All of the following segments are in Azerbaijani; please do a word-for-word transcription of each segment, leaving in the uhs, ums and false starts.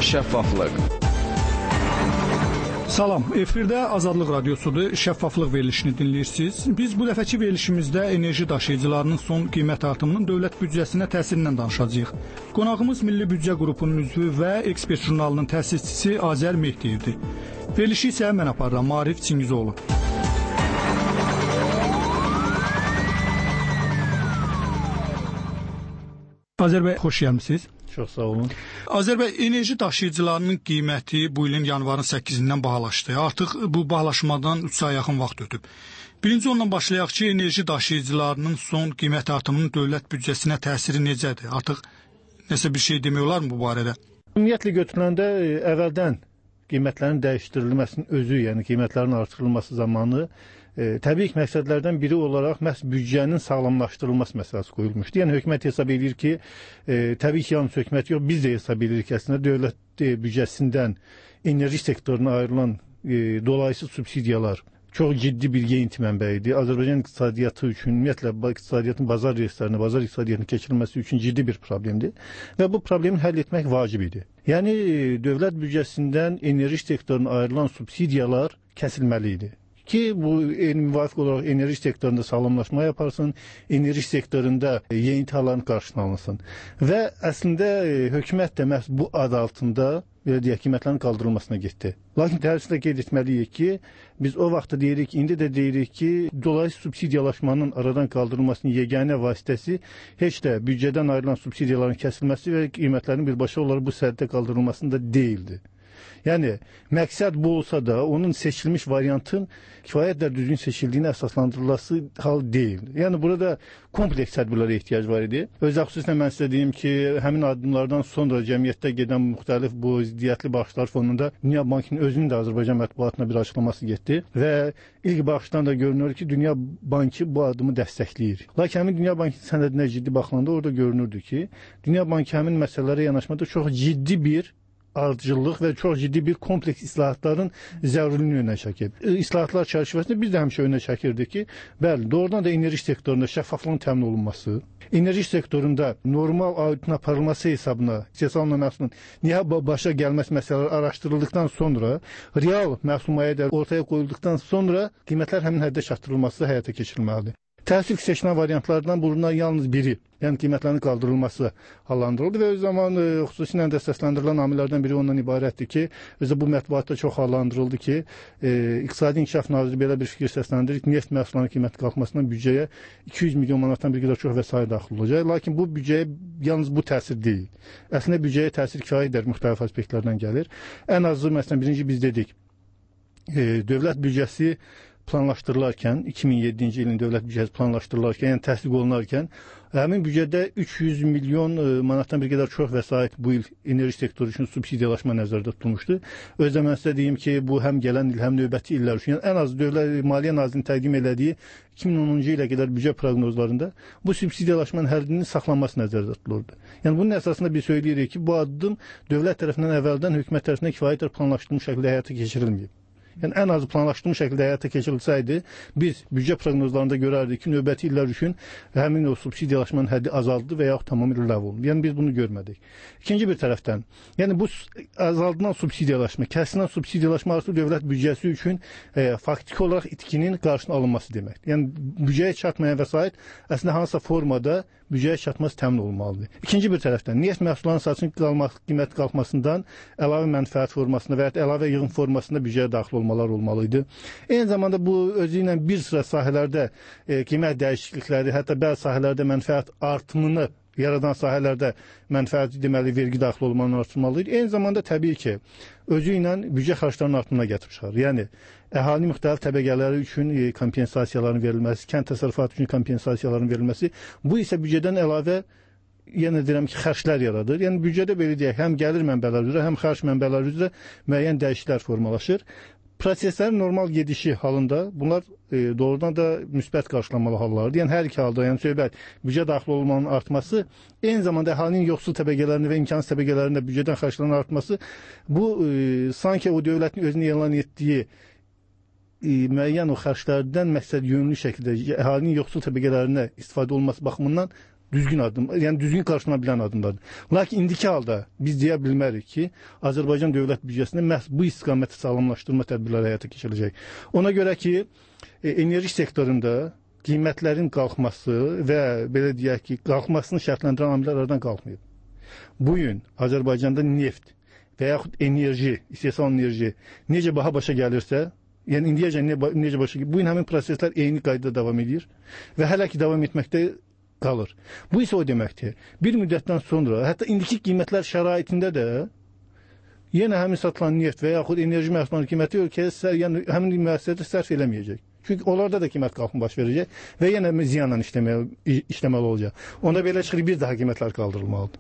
şəffaflıq. Salam, efirdə Azadlıq Radiosudur, şəffaflıq verilişini dinləyirsiniz. Biz bu dəfəki verilişimizdə enerji daşıyıcılarının son qiymət artımının dövlət büdcəsinə təsirindən danışacağıq. Qonağımız Milli Büdcə Qrupunun üzvü və Ekspert jurnalının təsisçisi Azər Mehdiyevdir. Verilişi isə mən aparıram, Maarif Çingizoğlu. Azər bəy, xoş gəlmisiniz. Çox sağ olun. Azər bəy, enerji daşıyıcılarının qiyməti bu ilin yanvarın səkkizindən bahalaşdı. Artıq bu bahalaşmadan üç aya yaxın vaxt ötüb. Birinci ondan başlayaq ki, enerji daşıyıcılarının son qiymət artımının dövlət büdcəsinə təsiri necədir? Artıq nəsə bir şey demək olar mı bu barədə? Ümumiyyətlə götürüləndə əvvəldən qiymətlərin dəyişdirilməsinin özü, yəni qiymətlərin artırılması zamanı E, təbii ki, məqsədlərdən biri olaraq məhz büdcənin sağlamlaşdırılması məsələsi qoyulmuşdu. Yəni hökumət hesab edir ki, e, təbii ki, yalnız hökumət yox, biz də hesab edirik ki, əslində dövlət e, büdcəsindən enerji sektoruna ayrılan e, dolayısız subsidiyalar çox ciddi bir yeyinti mənbəyidir. Azərbaycan iqtisadiyyatı üçün, ümumiyyətlə iqtisadiyyatın bazar reyestrlərinə, bazar iqtisadiyyatının keçirilməsi üçün ciddi bir problemdir və bu problemi həll etmək vacib idi. Yəni dövlət büdcəsindən enerji sektoruna ayrılan subsidiyalar kəsilməli idi ki, bu müvafiq olaraq enerji sektorunda sağlamlaşma yaparsın, enerji sektorunda yeni halların qarşısına alınsın. Və əslində hökumət də məhz bu ad altında belə deyək, qiymətlərin qaldırılmasına getdi. Lakin təəssüflə qeyd etməliyik ki, biz o vaxtda deyirik, indi də deyirik ki, dolayısız subsidiyalaşmanın aradan qaldırılmasının yeganə vasitəsi heç də büdcədən ayrılan subsidiyaların kəsilməsi və qiymətlərin birbaşa olaraq bu səddə qaldırılmasında deyildi. Yəni, məqsəd bu olsa da, onun seçilmiş variantın kifayət qədər düzgün seçildiyini əsaslandırılması hal deyil. Yəni, burada kompleks tədbirlərə ehtiyac var idi. Özə xüsusən mən sizə deyim ki, həmin addımlardan sonra cəmiyyətdə gedən müxtəlif bu ziddiyyətli baxışlar fonunda Dünya Bankının özünün də Azərbaycan mətbuatına bir açıqlaması getdi və ilk baxışdan da görünür ki, Dünya Bankı bu addımı dəstəkləyir. Lakin həmin Dünya Bankının sənədinə ciddi baxılanda orada görünürdü ki, Dünya Bankı həmin məsələlərə yanaşmada çox ciddi bir ardıcıllıq və çox ciddi bir kompleks islahatların zərurliyini önə çəkib. İslahatlar çərçivəsində biz də həmişə önə çəkirdik ki, bəli, doğrudan da enerji sektorunda şəffaflığın təmin olunması, enerji sektorunda normal auditin aparılması hesabına istehsal məhsulunun niyə başa gəlməsi məsələləri araşdırıldıqdan sonra, real məhsul mayedə ortaya qoyulduqdan sonra qiymətlər həmin həddə çatdırılması həyata keçirilməlidir. Təəssüf seçilən variantlardan bundan yalnız biri, yəni qiymətlərin qaldırılması hallandırıldı və öz zaman e, xüsusilə də səsləndirilən amillərdən biri ondan ibarətdir ki, özü bu mətbuatda çox hallandırıldı ki, e, İqtisadi İnkişaf Naziri belə bir fikir səsləndirir ki, neft məhsullarının qiyməti qalxmasından büdcəyə iki yüz milyon manatdan bir qədər çox vəsait daxil olacaq. Lakin bu büdcəyə yalnız bu təsir deyil. Əslində büdcəyə təsir kifayət qədər müxtəlif aspektlərdən gəlir. Ən azı, məsələn, birinci biz dedik, e, dövlət büdcəsi planlaşdırılarkən, iki min yeddinci ilin dövlət büdcəsi planlaşdırılarkən, yəni təsdiq olunarkən, həmin büdcədə üç yüz milyon manatdan bir qədər çox vəsait bu il enerji sektoru üçün subsidiyalaşma nəzərdə tutulmuşdu. Özdə mən sizə deyim ki, bu həm gələn il, həm növbəti illər üçün, yəni ən az Dövlət Maliyyə Nazirinin təqdim elədiyi iki min onuncu ilə qədər büdcə proqnozlarında bu subsidiyalaşmanın həddinin saxlanması nəzərdə tutulurdu. Yəni bunun əsasında biz söyləyirik ki, bu addım dövlət tərəfindən əvvəldən hökumət tərəfindən kifayət planlaşdırılmış şəkildə həyata keçirilməyib. Yəni ən azı planlaşdırılmış şəkildə həyata keçirilsəydi, biz büdcə proqnozlarında görərdik ki, növbəti illər üçün həmin o subsidiyalaşmanın həddi azaldı və yaxud tamamilə ləğv olundu. Yəni biz bunu görmədik. İkinci bir tərəfdən, yəni bu azaldılan subsidiyalaşma, kəsilən subsidiyalaşma artıq dövlət büdcəsi üçün e, faktiki olaraq itkinin qarşısının alınması deməkdir. Yəni büdcəyə çatmayan vəsait əslində hansısa formada büdcəyə çatması təmin olunmalıdır. İkinci bir tərəfdən, neft məhsullarının satışın qalmaq, qiymət qalxmasından əlavə mənfəət formasında və ya əlavə yığım formasında büdcəyə daxil olmalar olmalıydı. Eyni zamanda bu özü ilə bir sıra sahələrdə e, qiymət dəyişiklikləri, hətta bəzi sahələrdə mənfəət artımını yaradan sahələrdə mənfəət deməli vergi daxil olmanı artırmalıydı. Eyni zamanda təbii ki, özü ilə büdcə xərclərinin artımına gətirib çıxarır. Yəni əhalinin müxtəlif təbəqələri üçün kompensasiyaların verilməsi, kənd təsərrüfatı üçün kompensasiyaların verilməsi, bu isə büdcədən əlavə yenə deyirəm ki, xərclər yaradır. Yəni büdcədə belə deyək, həm gəlir mənbələri üzrə, həm xərc mənbələri üzrə müəyyən dəyişikliklər formalaşır. Proseslərin normal gedişi halında bunlar e, doğrudan da müsbət qarşılanmalı hallardır. Yəni hər iki halda, yəni söhbət büdcə daxil olmanın artması, eyni zamanda əhalinin yoxsul təbəqələrini və imkansız təbəqələrində büdcədən xərclərin artması, bu e, sanki o dövlətin özünü elan etdiyi e, müəyyən o xərclərdən məqsəd yönlü şəkildə əhalinin yoxsul təbəqələrinə istifadə olması baxımından düzgün addım, yəni düzgün qarşılana bilən addımlardır. Lakin indiki halda biz deyə bilmərik ki, Azərbaycan dövlət büdcəsində məhz bu istiqaməti sağlamlaşdırma tədbirləri həyata keçiriləcək. Ona görə ki, e, enerji sektorunda qiymətlərin qalxması və belə deyək ki, qalxmasını şərtləndirən amillər aradan qalxmayıb. Bu gün Azərbaycanda neft və yaxud enerji, istehsal enerji necə baha başa gəlirsə, yəni indiyəcən necə başa gəlir, bu gün həmin proseslər eyni qaydada davam edir və hələ ki davam etməkdə qalır. Bu isə o deməkdir. Bir müddətdən sonra, hətta indiki qiymətlər şəraitində də yenə həmin satılan neft və yaxud enerji məhsullarının qiyməti ölkəyə, yəni həmin müəssisədə sərf eləməyəcək. Çünki onlarda da qiymət qalxımı baş verəcək və yenə ziyanla işləməli, işləməli olacaq. Onda belə çıxır, bir daha qiymətlər qaldırılmalıdır.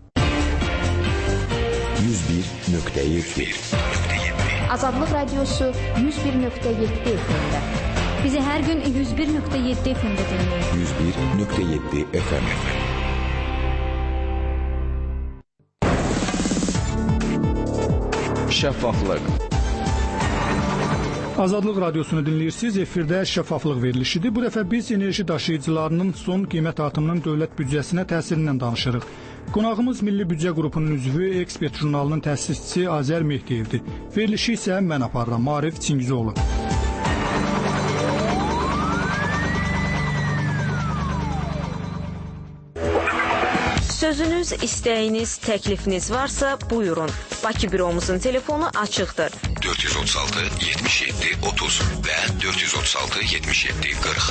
yüz bir nöqtə yeddi Azadlıq Radiosu yüz bir nöqtə yeddi F M-də. Bizi hər gün yüz bir nöqtə yeddi F M-də dinləyin. yüz bir nöqtə yeddi F M. Şəffaflıq. Azadlıq Radiosunu dinləyirsiniz. Efirdə şəffaflıq verilişidir. Bu dəfə biz enerji daşıyıcılarının son qiymət artımının dövlət büdcəsinə təsirindən danışırıq. Qonağımız Milli Büdcə Qrupunun üzvü, Ekspert jurnalının təsisçisi Azər Mehdiyevdir. Verilişi isə mən aparıram, Maarif Çingizoğlu. Sözünüz, istəyiniz, təklifiniz varsa buyurun. Bakı büromuzun telefonu açıqdır. dörd yüz otuz altı yetmiş yeddi otuz və dörd yüz otuz altı yetmiş yeddi qırx.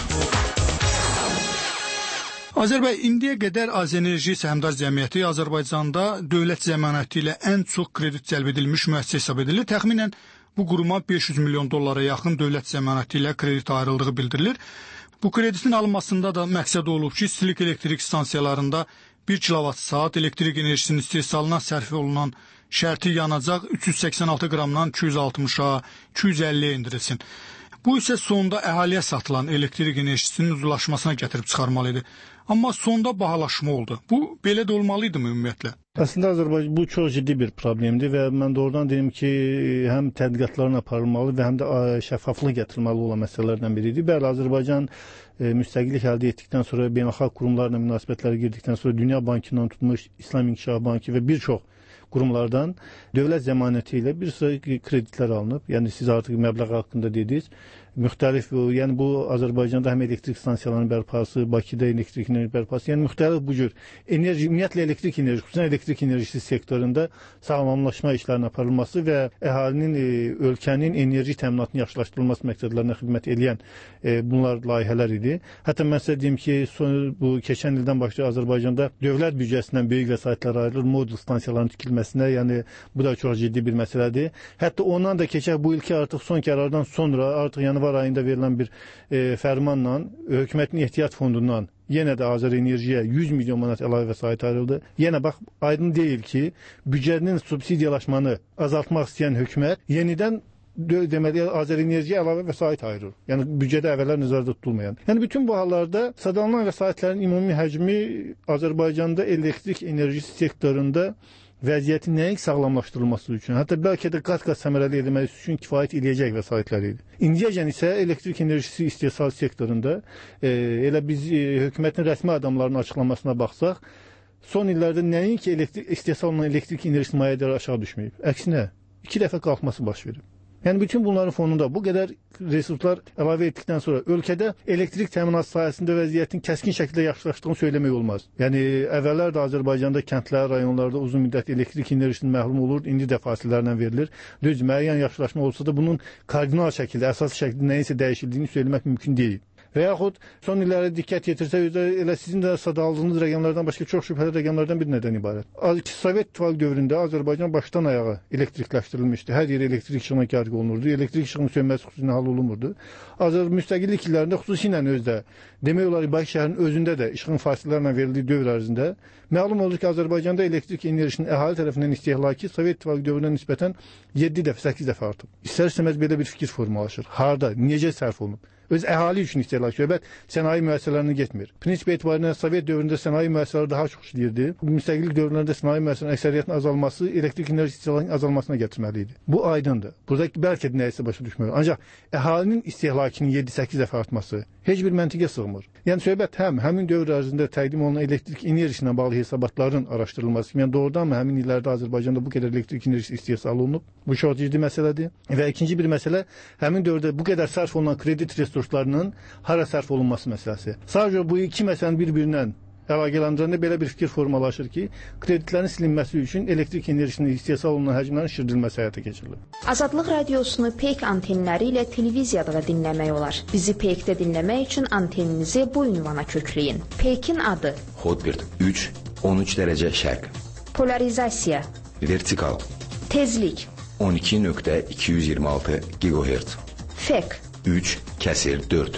Azər bəy, indiyə qədər Azenerji Səhmdar Cəmiyyəti Azərbaycanda dövlət zəmanəti ilə ən çox kredit cəlb edilmiş müəssisə hesab edilir. Təxminən bu quruma beş yüz milyon dollara yaxın dövlət zəmanəti ilə kredit ayrıldığı bildirilir. Bu kreditin alınmasında da məqsəd olub ki, istilik elektrik stansiyalarında bir kilovat saat elektrik enerjisinin istehsalına sərf olunan şərti yanacaq üç yüz səksən altı qramdan iki yüz altmışa, iki yüz əlliyə endirilsin. Bu isə sonda əhaliyə satılan elektrik enerjisinin ucuzlaşmasına gətirib çıxarmalı idi. Amma sonda bahalaşma oldu. Bu belə də olmalıydı mı ümumiyyətlə? Əslində Azərbaycan bu çox ciddi bir problemdir və mən doğrudan deyim ki, həm tədqiqatların aparılmalı və həm də şəffaflıq gətirilməli olan məsələlərdən biridir. Bəli, Azərbaycan e, müstəqillik əldə etdikdən sonra beynəlxalq qurumlarla münasibətlərə girdikdən sonra Dünya Bankından tutmuş İslam İnkişaf Bankı və bir çox qurumlardan dövlət zəmanəti ilə bir sıra kreditlər alınıb. Yəni siz artıq məbləğ haqqında dediniz. Müxtəlif, yəni bu Azərbaycanda həm elektrik stansiyalarının bərpası, Bakıda elektrik enerji bərpası, yəni müxtəlif bu cür enerji, ümumiyyətlə elektrik enerji, xüsusən elektrik enerjisi sektorunda sağlamlaşma işlərinin aparılması və əhalinin, e, ölkənin enerji təminatının yaxşılaşdırılması məqsədlərinə xidmət edən e, bunlar layihələr idi. Hətta mən sizə deyim ki, son, bu keçən ildən başlayıb Azərbaycanda dövlət büdcəsindən böyük vəsaitlər ayrılır, modul stansiyaların tikilməsinə, yəni bu da çox ciddi bir məsələdir. Hətta ondan da keçək bu ilki artıq son qərardan sonra artıq yəni var ayında verilən bir e, fərmanla hökumətin ehtiyat fondundan yenə də Azər Enerjiyə yüz milyon manat əlavə vəsait ayrıldı. Yenə bax, aydın deyil ki, büdcənin subsidiyalaşmanı azaltmaq istəyən hökumət yenidən deməli Azər Enerjiyə əlavə vəsait ayırır. Yəni büdcədə əvvəllər nəzərdə tutulmayan. Yəni bütün bu hallarda sadalanan vəsaitlərin ümumi həcmi Azərbaycanda elektrik enerjisi sektorunda vəziyyətin nəinki sağlamlaşdırılması üçün, hətta bəlkə də qat-qat səmərəli edilməsi üçün kifayət edəcək vəsaitlər idi. İndiyəcən isə elektrik enerjisi istehsal sektorunda e, elə biz e, hökumətin rəsmi adamlarının açıqlamasına baxsaq, son illərdə nəinki elektrik istehsal olunan elektrik enerjisi mayeləri aşağı düşməyib. Əksinə, iki dəfə qalxması baş verib. Yəni bütün bunların fonunda bu qədər resurslar əlavə etdikdən sonra ölkədə elektrik təminatı sahəsində vəziyyətin kəskin şəkildə yaxşılaşdığını söyləmək olmaz. Yəni əvvəllər də Azərbaycanda kəndlər, rayonlarda uzun müddət elektrik enerjisindən məhrum olur, indi də fasillərlə verilir. Düz müəyyən yaxşılaşma olsa da bunun kardinal şəkildə, əsas şəkildə nəyisə dəyişildiyini söyləmək mümkün deyil. Və yaxud son illərə diqqət yetirsə, elə sizin də sadaldığınız rəqəmlərdən başqa çox şübhəli rəqəmlərdən bir nədən ibarət. Sovet İttifaqı dövründə Azərbaycan başdan ayağa elektrikləşdirilmişdi. Hər yer elektrik işığına qərq olunurdu. Elektrik işığının sönməsi xüsusilə hal olunmurdu. Azər müstəqillik illərində xüsusilə özdə, demək olar Bakı şəhərinin özündə də işığın fasilələrlə verildiyi dövr ərzində məlum oldu ki, Azərbaycanda elektrik enerjisinin əhali tərəfindən istehlakı Sovet İttifaqı dövrünə nisbətən yeddi dəfə, səkkiz dəfə artıb. İstər-istəməz belə bir fikir formalaşır. Harda, necə sərf olunub? öz əhali üçün istehlak. Söhbət sənaye müəssisələrinə getmir. Prinsip etibarilə Sovet dövründə sənaye müəssisələri daha çox işləyirdi. Müstəqillik dövrlərində sənaye müəssisələrinin əksəriyyətinin azalması elektrik enerji istehlakının azalmasına gətirməli idi. Bu aydındır. Burada bəlkə də nəyisə başa düşmür. Ancaq əhalinin istehlakının yeddi səkkiz dəfə artması heç bir məntiqə sığmır. Yəni söhbət həm həmin dövr ərzində təqdim olunan elektrik enerjisi ilə bağlı hesabatların araşdırılması, yəni doğrudanmı həmin illərdə Azərbaycanda bu qədər elektrik enerjisi istehsal olunub? Bu çox ciddi məsələdir. Və ikinci bir məsələ həmin dövrdə bu qədər sərf olunan kredit resurslarının hara sərf olunması məsələsi. Sadəcə bu iki məsələni bir-birindən əlaqələndirəndə belə bir fikir formalaşır ki, kreditlərin silinməsi üçün elektrik enerjisinin istehsal olunan həcmlərin şişirdilməsi həyata keçirilir. Azadlıq radiosunu Peyk antenləri ilə televiziyada da dinləmək olar. Bizi Peykdə dinləmək üçün anteninizi bu ünvana kökləyin. Peykin adı: Hotbird üç on üç dərəcə şərq. Polarizasiya: Vertikal. Tezlik: on iki nöqtə iki yüz iyirmi altı gigahertz. Fek: üç kəsir dörd.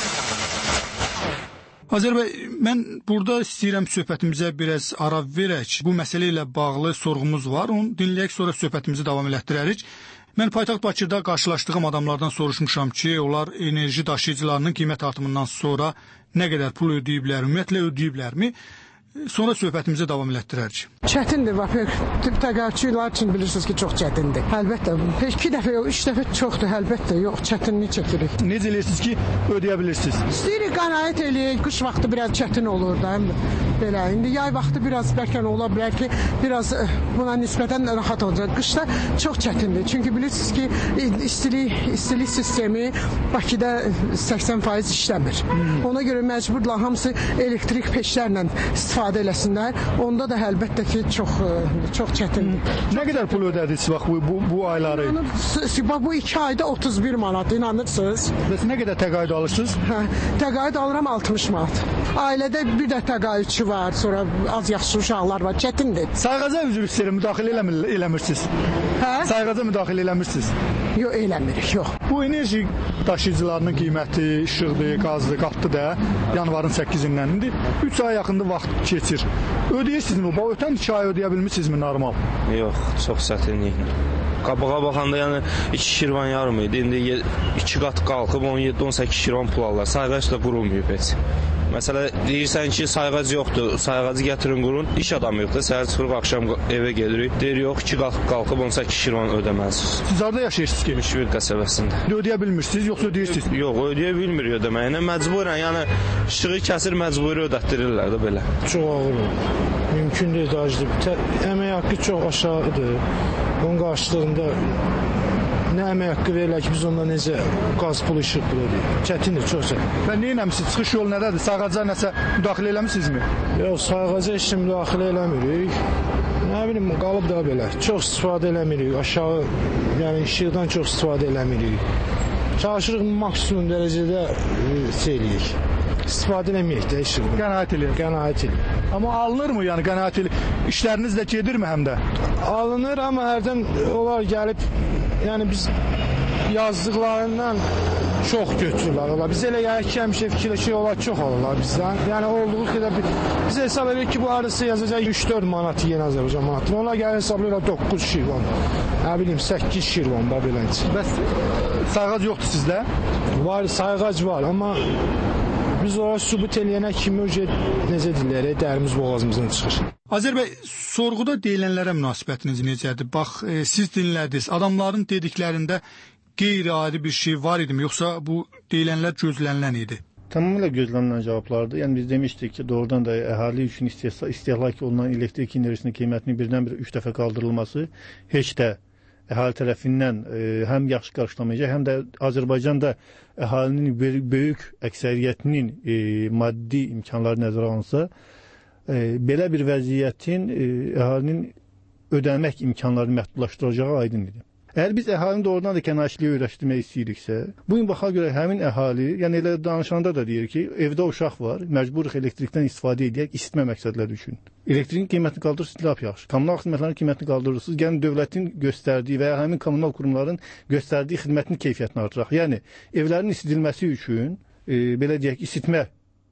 Azər bəy, mən burada istəyirəm söhbətimizə biraz ara verək. Bu məsələ ilə bağlı sorğumuz var. Onu dinləyək, sonra söhbətimizi davam elətdirərik. Mən paytaxt Bakıda qarşılaşdığım adamlardan soruşmuşam ki, onlar enerji daşıyıcılarının qiymət artımından sonra nə qədər pul ödəyiblər, ümumiyyətlə ödəyiblərmi? Sonra söhbətimizi davam elətdirərik. Çətindir, təqaüdçülər üçün bilirsiniz ki, çox çətindir. Əlbəttə, iki dəfə, üç dəfə çoxdur, əlbəttə, yox, çətinlik çəkirik. Necə eləyirsiniz ki, ödəyə bilirsiniz? İstəyirik qənaət eləyək, qış vaxtı biraz çətin olur da, belə. İndi yay vaxtı biraz bəlkə ola bilər ki, biraz buna nisbətən rahat olacaq. Qışda çox çətindir, çünki bilirsiniz ki, istilik, istilik sistemi Bakıda səksən faiz işləmir. Hmm. Ona görə məcburlar hamısı elektrik peşlərlə istifadə eləsinlər. Onda da əlbəttə ki, çox çox çətindir. Nə qədər pul ödədiniz bax bu, bu bu ayları? Bax bu iki ayda otuz bir manat, inanırsınız? Bəs nə qədər təqaüd alırsınız? Hə, təqaüd alıram altmış manat. Ailədə bir də təqaüdçü var, sonra az yaxşı uşaqlar var, çətindir. Sayğaca üzr istəyirəm, müdaxilə eləmir, eləmirsiniz. Hə? Sayğaca müdaxilə eləmirsiniz. Yox, eləmirik, yox. Bu enerji daşıyıcılarının qiyməti, işıqdır, qazdır, qatdı da yanvarın səkkizindən indi üç ay yaxında vaxt keçir. Ödəyirsinizmi? Bax ötən iki ay ödəyə bilmirsinizmi normal? Yox, çox çətinliklə. Qabağa baxanda yəni iki şirvan yarım idi. İndi iki qat qalxıb on yeddi on səkkiz şirvan pul alırlar. Sayğac da qurulmayıb heç. Məsələ deyirsən ki, sayğac yoxdur, sayğacı gətirin qurun. İş adamı yoxdur. Səhər çıxırıq, axşam evə gedirik. Deyir yox, iki qat qalxıb on səkkiz şirvan ödəməlisiniz. Siz harda yaşayırsınız ki? Müşvir qəsəbəsində. Ödəyə bilmirsiniz, yoxsa ödəyirsiniz? Yox, ödəyə bilmir ödəməyinə. Məcburən, yəni işığı kəsir, məcburi ödətdirirlər də belə. Çox ağır olur. Mümkün deyil dacdır. Əmək haqqı çox aşağıdır. Onun qarşılığında nə əmək haqqı verilir ki, biz ondan necə qaz pulu, işıq pulu ödəyik. Çətindir, çox çətin. Və nə eləmişsiniz? Çıxış yolu nədədir? Sayğaca nəsə müdaxilə eləmisinizmi? Yox, sayğaca heç müdaxilə eləmirik. Nə bilim, qalıb da belə. Çox istifadə eləmirik. Aşağı, yəni işıqdan çox istifadə eləmirik. Çalışırıq maksimum dərəcədə şey eləyik. İstifadə eləmirik də işıqdan. Qənaət eləyir. Qənaət eləyir. Amma alınırmı yəni qənaət eləyir? İşləriniz də gedirmi həm də? Alınır, amma hərdən onlar gəlib, yəni biz yazdıqlarından çox götürürlər. Olar. Biz elə yəni ki, həmişə fikirləşik, onlar çox alırlar bizdən. Yəni olduğu qədər biz hesab edirik ki, bu arası yazacaq üç dörd manatı yenə Azərbaycan manatı. Onlar gəlir hesablayırlar doqquz şirvan. Nə bilim səkkiz şirvan da beləncə. Bəs sayğac yoxdur sizdə? Var, sayğac var, amma biz oraya sübut eləyənə kimi necə deyirlər, dərimiz boğazımızdan çıxır. Azər bəy, sorğuda deyilənlərə münasibətiniz necədir? Bax, e, siz dinlədiniz. Adamların dediklərində qeyri-adi bir şey var idi mi, yoxsa bu deyilənlər gözlənilən idi? Tamamilə gözlənilən cavablardır. Yəni biz demişdik ki, doğrudan da əhali üçün istehlak olunan elektrik enerjisinin qiymətinin birdən-birə üç dəfə qaldırılması heç də əhali tərəfindən e, həm yaxşı qarşılamayacaq, həm də Azərbaycanda əhalinin böyük əksəriyyətinin e, maddi imkanları nəzərə alınsa, e, belə bir vəziyyətin e, əhalinin ödəmək imkanlarını məhdudlaşdıracağı aydın idi. Əgər biz əhalini doğrudan da kənaşiliyə öyrəşdirmək istəyiriksə, bu gün baxa görə həmin əhali, yəni elə danışanda da deyir ki, evdə uşaq var, məcburuq elektrikdən istifadə edək isitmə məqsədləri üçün. Elektrikin qiymətini qaldırırsınız, lap yaxşı. Kommunal xidmətlərin qiymətini qaldırırsınız, yəni dövlətin göstərdiyi və ya həmin kommunal qurumların göstərdiyi xidmətin keyfiyyətini artıraq. Yəni evlərin isidilməsi üçün, e, belə deyək, isitmə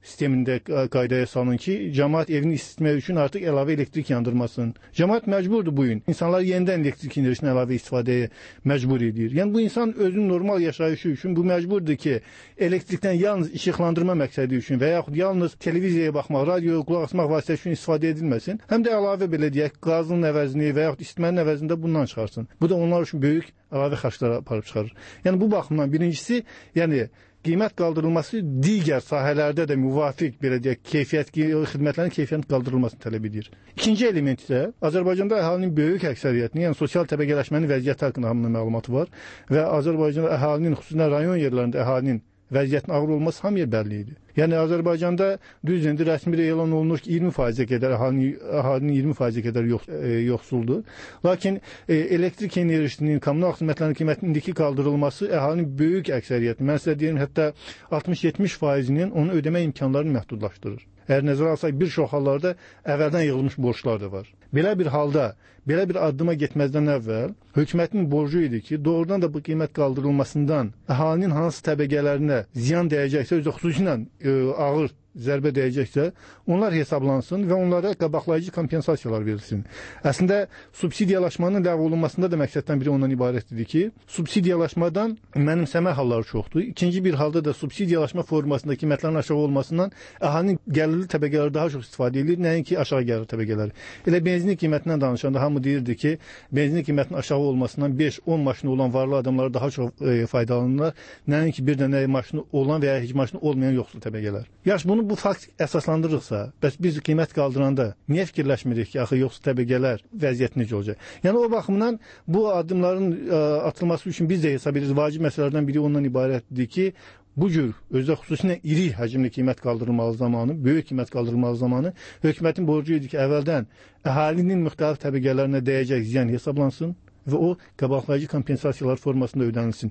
sistemində qaydaya salın ki, cəmaət evini isitmək üçün artıq əlavə elektrik yandırmasın. Cəmaət məcburdur bu gün. İnsanlar yenidən elektrik enerjisini əlavə istifadəyə məcbur edir. Yəni bu insan özünün normal yaşayışı üçün bu məcburdur ki, elektrikdən yalnız işıqlandırma məqsədi üçün və yaxud yalnız televiziyaya baxmaq, radioya qulaq asmaq vasitəsi üçün istifadə edilməsin. Həm də əlavə belə deyək, qazın əvəzini və yaxud isitmənin əvəzində bundan çıxarsın. Bu da onlar üçün böyük əlavə xərclər aparıb çıxarır. Yəni bu baxımdan birincisi, yəni qiymət qaldırılması digər sahələrdə də müvafiq belə deyək, keyfiyyət xidmətlərin keyfiyyətinin qaldırılmasını tələb edir. İkinci element isə Azərbaycanda əhalinin böyük əksəriyyətinin, yəni sosial təbəqələşmənin vəziyyəti haqqında hamının məlumatı var və Azərbaycanda əhalinin, xüsusilə rayon yerlərində əhalinin vəziyyətin ağır olması hamıya bəlli idi. Yəni Azərbaycanda düz indi rəsmi elan olunur ki, iyirmi faizə qədər əhalinin, əhalinin iyirmi faizə qədər yox, e, yoxsuldur. Lakin e, elektrik enerjisinin, kommunal xidmətlərin qiymətinin indiki qaldırılması əhalinin böyük əksəriyyəti, mən sizə deyim, hətta altmış yetmiş faizinin onu ödəmə imkanlarını məhdudlaşdırır. Əgər nəzərə alsaq, bir çox hallarda əvvəldən yığılmış borclar da var. Belə bir halda, belə bir addıma getməzdən əvvəl hökumətin borcu idi ki, doğrudan da bu qiymət qaldırılmasından əhalinin hansı təbəqələrinə ziyan dəyəcəksə, özü xüsusilə e, ağır zərbə dəyəcəksə, onlar hesablansın və onlara qabaqlayıcı kompensasiyalar verilsin. Əslində, subsidiyalaşmanın ləğv olunmasında da məqsəddən biri ondan ibarət idi ki, subsidiyalaşmadan mənimsəmə halları çoxdur. İkinci bir halda da subsidiyalaşma formasında qiymətlərin aşağı olmasından əhalinin gəlirli təbəqələri daha çox istifadə edilir, nəinki aşağı gəlirli təbəqələri. Elə benzin qiymətindən danışanda hamı deyirdi ki, benzin qiymətinin aşağı olmasından beş on maşını olan varlı adamlar daha çox e, faydalanırlar, nəinki bir dənə maşını olan və ya heç maşını olmayan yoxsul təbəqələr. Yaş bunu bu fakt əsaslandırırsa, bəs biz qiymət qaldıranda niyə fikirləşmirik ki, axı yoxsul təbəqələr vəziyyəti necə olacaq? Yəni o baxımdan bu addımların ə, atılması üçün biz də hesab edirik. Vacib məsələlərdən biri ondan ibarətdir ki, bu cür özdə xüsusilə iri həcmli qiymət qaldırılmalı zamanı, böyük qiymət qaldırılmalı zamanı hökumətin borcu idi ki, əvvəldən əhalinin müxtəlif təbəqələrinə dəyəcək ziyan hesablansın və o qabaqlayıcı kompensasiyalar formasında ödənilsin.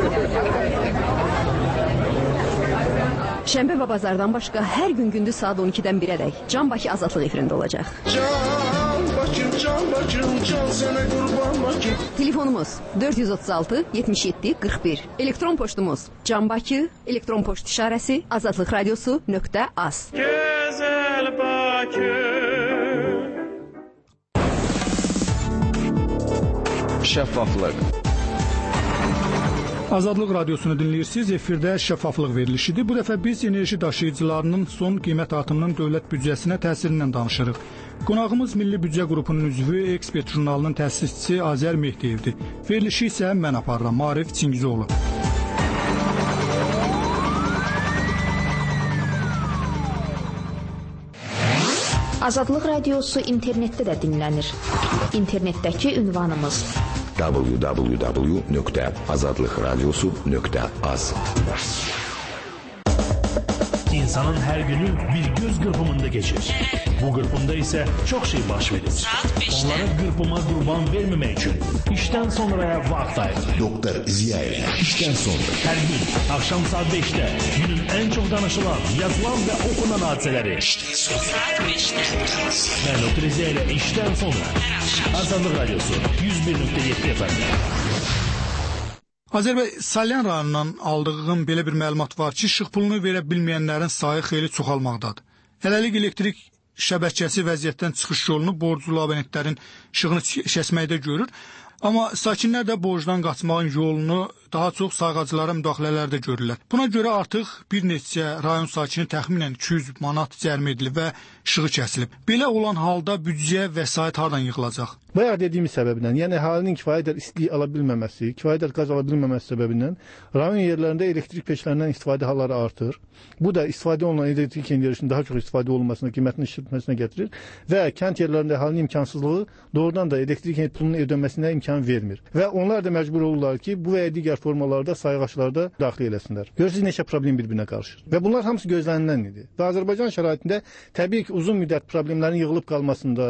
Şənbə və bazardan başqa hər gün gündüz saat on ikidən birədək Can Bakı Azadlıq efirində olacaq. Can Bakı, Can Bakı, Can sənə qurban Bakı. Telefonumuz dörd yüz otuz altı yetmiş yeddi qırx bir. Elektron poçtumuz Can Bakı, elektron poçt işarəsi azadlıq radiosu nöqtə az. Gözəl Bakı. Şəffaflıq. Azadlıq radiosunu dinləyirsiniz. Efirdə şəffaflıq verilişidir. Bu dəfə biz enerji daşıyıcılarının son qiymət artımının dövlət büdcəsinə təsirindən danışırıq. Qonağımız Milli Büdcə qrupunun üzvü, Ekspert jurnalının təsisçisi Azər Mehdiyevdir. Verilişi isə mən aparıram, Maarif Çingizoğlu. Azadlıq radiosu internetdə də dinlənir. İnternetdəki ünvanımız w w w nöqtə azadlıq radiosu nöqtə az. İnsanın her günü bir göz qırpımında geçir. Bu qırpımda ise çok şey baş verir. Onlara qırpıma qurban vermemek için işten sonraya vaxt ayırır. Doktor Ziyayev, işten sonra. Her gün akşam saat beşte günün en çok danışılan, yazılan ve okunan hadiseleri. İşten sonra. Saat beşte. Ben Doktor Ziyayev işten sonra. Azadlıq radiosu yüz bir nöqtə yeddi F M. Azərbəy, Salyan rayonundan aldığım belə bir məlumat var ki, işıq pulunu verə bilməyənlərin sayı xeyli çoxalmaqdadır. Hələlik elektrik şəbəkəsi vəziyyətdən çıxış yolunu borclu abonentlərin işığını kəsməkdə görür. Amma sakinlər də borcdan qaçmağın yolunu daha çox sayğacılara müdaxilələrdə görürlər. Buna görə artıq bir neçə rayon sakini təxminən iki yüz manat cərimə edilib və işığı kəsilib. Belə olan halda büdcəyə vəsait hardan yığılacaq? Bayaq dediyimiz səbəbindən, yəni əhalinin kifayət qədər istilik ala bilməməsi, kifayət qədər qaz ala bilməməsi səbəbindən rayon yerlərində elektrik peçlərindən istifadə halları artır. Bu da istifadə olunan elektrik enerjisinin daha çox istifadə olunmasına, qiymətinin düşürülməsinə gətirir və kənd yerlərində əhalinin imkansızlığı doğrudan da elektrik pulunun ödənməsinə imkan vermir. Və onlar da məcbur olurlar ki, bu və ya digər formalarda, sayğaçlarda daxil eləsinlər. Görürsünüz neçə problem bir-birinə qarışır. Və bunlar hamısı gözlənilən idi. Və Azərbaycan şəraitində təbii ki, uzun müddət problemlərin yığılıb qalmasında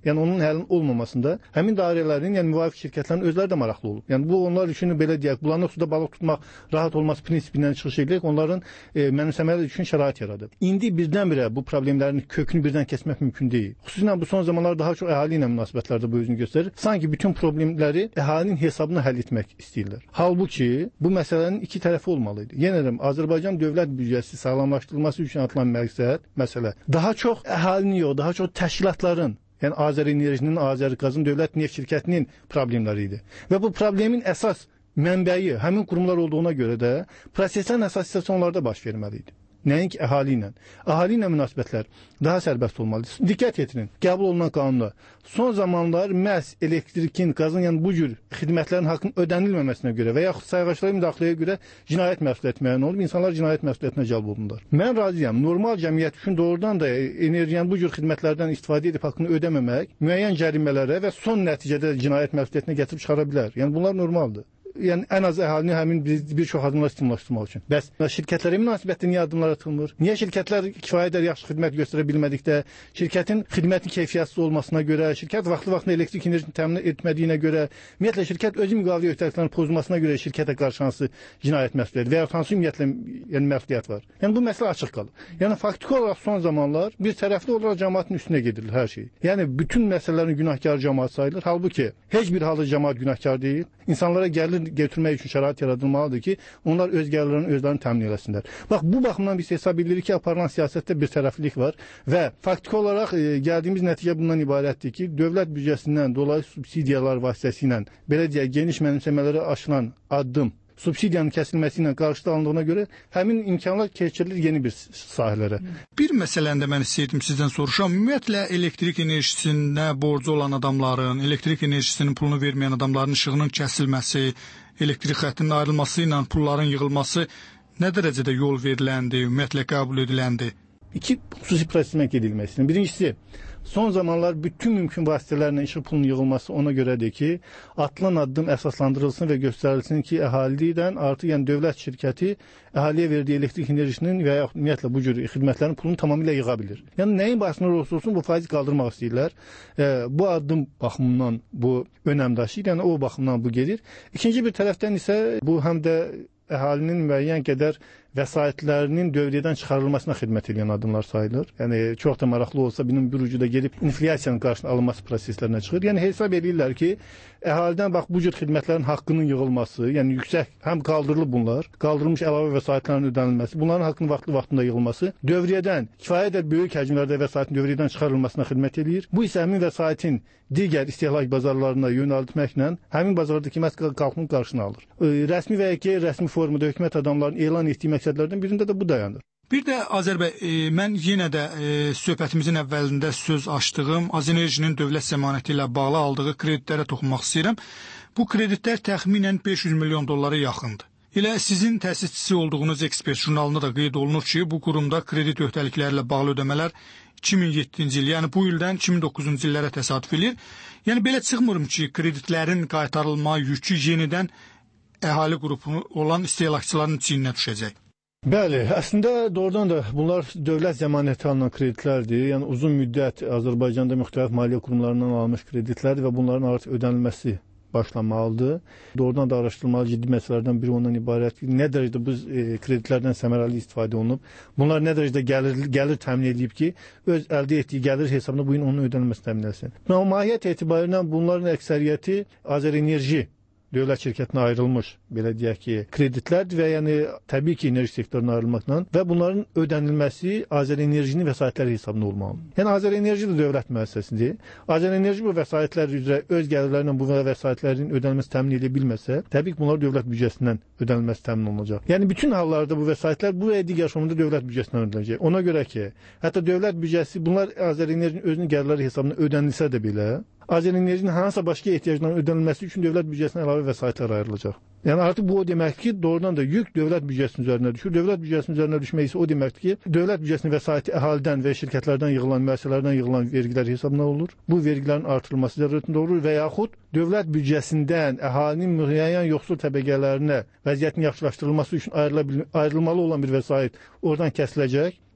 yəni onun həlinin olmamasında həmin dairələrin, yəni müvafiq şirkətlərin özləri də maraqlı olub. Yəni bu onlar üçün belə deyək, bulanıq suda balıq tutmaq rahat olması prinsipindən çıxış edərək onların e, mənimsəmələri üçün şərait yaradıb. İndi birdən-birə bu problemlərin kökünü birdən kəsmək mümkün deyil. Xüsusilə bu son zamanlar daha çox əhali ilə münasibətlərdə bu özünü göstərir. Sanki bütün problemləri əhalinin hesabına həll etmək istəyirlər. Halbuki bu məsələnin iki tərəfi olmalı idi. Yenə deyirəm, Azərbaycan dövlət büdcəsi sağlamlaşdırılması üçün atılan məqsəd, məsələ daha çox əhalinin yox, daha çox təşkilatların, yəni Azərenerjinin, Azərqazın dövlət neft şirkətinin problemləri idi. Və bu problemin əsas mənbəyi həmin qurumlar olduğuna görə də proseslərin əsas hissəsi onlarda baş verməli idi. Nəinki əhali ilə. Əhali ilə münasibətlər daha sərbəst olmalıdır. Diqqət yetirin, qəbul olunan qanunda son zamanlar məhz elektrikin, qazın, yəni bu cür xidmətlərin haqqının ödənilməməsinə görə və yaxud sayğaçlara müdaxiləyə görə cinayət məsuliyyəti müəyyən olub, insanlar cinayət məsuliyyətinə cəlb olunurlar. Mən razıyam, normal cəmiyyət üçün doğrudan da enerjiyanın bu cür xidmətlərdən istifadə edib haqqını ödəməmək müəyyən cərimələrə və son nəticədə cinayət məsuliyyətinə gətirib çıxara bilər. Yəni bunlar normaldır. Yəni ən az əhalini həmin bir, bir çox addımlar stimullaşdırmaq üçün. Bəs şirkətlərə münasibətdə niyə addımlar atılmır? Niyə şirkətlər kifayət qədər yaxşı xidmət göstərə bilmədikdə, şirkətin xidmətin keyfiyyətsiz olmasına görə, şirkət vaxtlı-vaxtında elektrik enerjisini təmin etmədiyinə görə, ümumiyyətlə şirkət özü müqavilə öhdəliklərinin pozulmasına görə şirkətə qarşı hansı cinayət məsuliyyəti və ya hansı ümumiyyətlə yəni məsuliyyət var? Yəni bu məsələ açıq qalır. Yəni faktiki olaraq son zamanlar bir tərəfli olaraq cəmaətin üstünə gedilir hər şey. Yəni bütün məsələlərin günahkarı cəmaət sayılır. Halbuki heç bir halda cəmaət günahkar deyil. İnsanlara gəlir götürmək üçün şərait yaradılmalıdır ki, onlar öz gəlirlərini özlərini təmin eləsinlər. Bax, bu baxımdan biz hesab edirik ki, aparılan siyasətdə bir tərəflilik var və faktiki olaraq e, gəldiyimiz nəticə bundan ibarətdir ki, dövlət büdcəsindən dolayı subsidiyalar vasitəsilə, belə deyək, geniş mənimsəmələrə aşılan addım subsidiyanın kəsilməsi ilə qarşıda alındığına görə həmin imkanlar keçirilir yeni bir sahələrə. Bir məsələni də mən istəyirdim sizdən soruşam. Ümumiyyətlə elektrik enerjisinə borcu olan adamların, elektrik enerjisinin pulunu verməyən adamların işığının kəsilməsi, elektrik xəttinin ayrılması ilə pulların yığılması nə dərəcədə yol veriləndi, ümumiyyətlə qəbul ediləndi? İki xüsusi prosesdən gedilmək istəyirəm. Birincisi, son zamanlar bütün mümkün vasitələrlə işıq pulunun yığılması ona görədir ki, atılan addım əsaslandırılsın və göstərilsin ki, əhalidən artıq yəni dövlət şirkəti əhaliyə verdiyi elektrik enerjisinin və ya ümumiyyətlə bu cür xidmətlərin pulunu tamamilə yığa bilir. Yəni nəyin bahsına olursa olsun bu faizi qaldırmaq istəyirlər. E, bu addım baxımından bu önəm daşıyır, yəni o baxımdan bu gedir. İkinci bir tərəfdən isə bu həm də əhalinin müəyyən qədər vəsaitlərinin dövriyyədən çıxarılmasına xidmət edən addımlar sayılır. Yəni çox da maraqlı olsa bunun bir ucu da gedib inflyasiyanın qarşısının alınması proseslərinə çıxır. Yəni hesab edirlər ki, əhalidən bax bu cür xidmətlərin haqqının yığılması, yəni yüksək həm qaldırılıb bunlar, qaldırılmış əlavə vəsaitlərin ödənilməsi, bunların haqqının vaxtlı-vaxtında yığılması dövriyyədən kifayət qədər böyük həcmlərdə vəsaitin dövriyyədən çıxarılmasına xidmət edir. Bu isə həmin vəsaitin digər istehlak bazarlarına yönəldilməklə həmin bazardakı qiymət qalxımının qarşısını alır. Rəsmi və ya qeyri-rəsmi formada hökumət adamlarının elan etdiyi məqsədlərdən birində də bu dayanır. Bir də Azərbəy, e, mən yenə də e, söhbətimizin əvvəlində söz açdığım Azərenerjinin dövlət zəmanəti ilə bağlı aldığı kreditlərə toxunmaq istəyirəm. Bu kreditlər təxminən beş yüz milyon dollara yaxındır. Elə sizin təsisçisi olduğunuz ekspert jurnalında da qeyd olunur ki, bu qurumda kredit öhdəlikləri ilə bağlı ödəmələr iki min yeddinci il, yəni bu ildən iki min doqquzuncu illərə təsadüf edir. Yəni belə çıxmırım ki, kreditlərin qaytarılma yükü yenidən əhali qrupu olan istehlakçıların çiyninə düşəcək. Bəli, əslində doğrudan da bunlar dövlət zəmanəti alınan kreditlərdir. Yəni uzun müddət Azərbaycanda müxtəlif maliyyə qurumlarından alınmış kreditlərdir və bunların artıq ödənilməsi başlanmalıdır. Doğrudan da araşdırılmalı ciddi məsələlərdən biri ondan ibarət ki, nə dərəcədə bu e, kreditlərdən səmərəli istifadə olunub, bunlar nə dərəcədə gəlir, gəlir təmin edib ki, öz əldə etdiyi gəlir hesabına bu gün onun ödənilməsi təmin edilsin. Mahiyyət etibarilə bunların əksəriyyəti Azərenerji dövlət şirkətinə ayrılmış, belə deyək ki, kreditlərdir və yəni təbii ki, enerji sektoruna ayrılmaqla və bunların ödənilməsi Azərenerjinin vəsaitləri hesabında olmalıdır. Yəni Azərenerji də dövlət müəssisəsidir. Azərenerji bu vəsaitlər üzrə öz gəlirlərlə bu vəsaitlərin ödənilməsi təmin edə bilməsə, təbii ki, bunlar dövlət büdcəsindən ödənilməsi təmin olunacaq. Yəni bütün hallarda bu vəsaitlər bu və digər formada dövlət büdcəsindən ödəniləcək. Ona görə ki, hətta dövlət büdcəsi bunlar Azərenerjinin özünün gəlirləri hesabına ödənilsə də belə, Azərenerjinin hansısa başqa ehtiyacların ödənilməsi üçün dövlət büdcəsinə əlavə vəsaitlər ayrılacaq. Yəni artıq bu o demək ki, doğrudan da yük dövlət büdcəsinin üzərinə düşür. Dövlət büdcəsinin üzərinə düşmək isə o deməkdir ki, dövlət büdcəsinin vəsaiti əhalidən və şirkətlərdən yığılan, müəssisələrdən yığılan vergilər hesabına olur. Bu vergilərin artırılması zərurətində olur və yaxud dövlət büdcəsindən əhalinin müəyyən yoxsul təbəqələrinə vəziyyətin yaxşılaşdırılması üçün ayrılmalı olan bir vəsait oradan kəsiləcək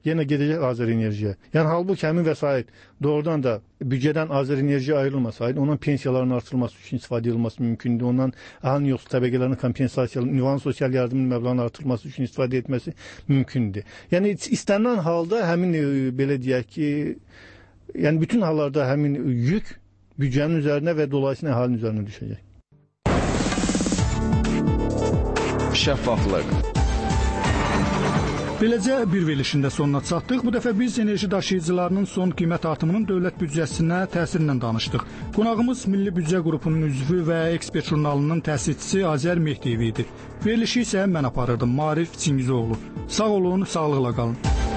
yenə gedəcək Azərenerjiyə. Yəni halbuki həmin vəsait doğrudan da büdcədən Azərenerjiyə ayrılmasaydı, onun pensiyaların artırılması üçün istifadə edilməsi mümkündür. Ondan əhalinin yoxsul təbəqələrinin kompensasiyalı, ünvan sosial yardımın məbləğinin artırılması üçün istifadə etməsi mümkündür. Yəni istənilən halda həmin belə deyək ki, yəni bütün hallarda həmin yük büdcənin üzərinə və dolayısıyla əhalinin üzərinə düşəcək. Şəffaflıq. Beləcə bir verilişin də sonuna çatdıq. Bu dəfə biz enerji daşıyıcılarının son qiymət artımının dövlət büdcəsinə təsirindən danışdıq. Qonağımız Milli Büdcə Qrupunun üzvü və Ekspert jurnalının təsisçisi Azər Mehdiyev idi. Verilişi isə mən aparırdım, Maarif Çingizoğlu. Sağ olun, sağlıqla qalın.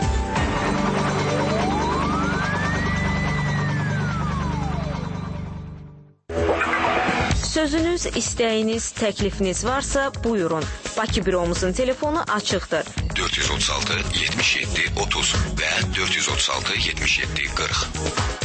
Sözünüz, istəyiniz, təklifiniz varsa buyurun. Bakı büromuzun telefonu açıqdır. dörd yüz otuz altı yetmiş yeddi otuz və dörd yüz otuz altı yetmiş yeddi qırx.